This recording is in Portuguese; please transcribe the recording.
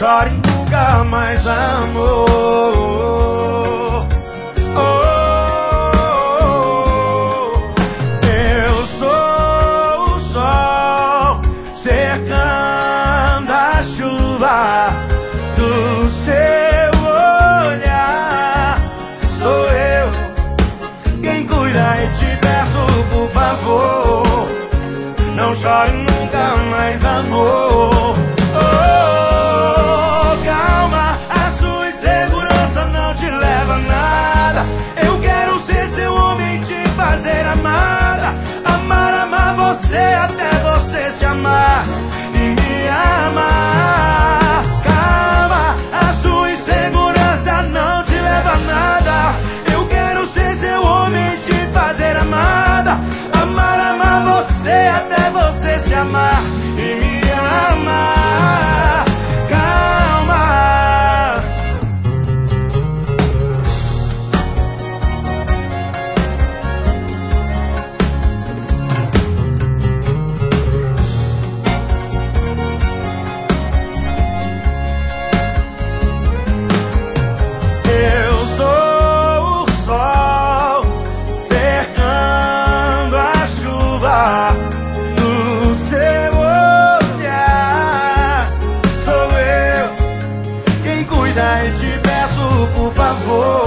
chore nunca mais, amor. Eu sou o sol cercando a chuva do seu olhar. Sou eu quem cuida e te peço, por favor, não chore nunca mais, amor. Calma, a sua insegurança não te leva a nada. Eu quero ser seu homem, te fazer amada. Amar, amar você até você se amar e me amar. Calma, a sua insegurança não te leva a nada. Eu quero ser seu homem, te fazer amada. Amar, amar você até você se amar e me amar. Calma. Eu sou o sol cercando a chuva do seu olhar. Sou eu quem cuida e te peço, por favor,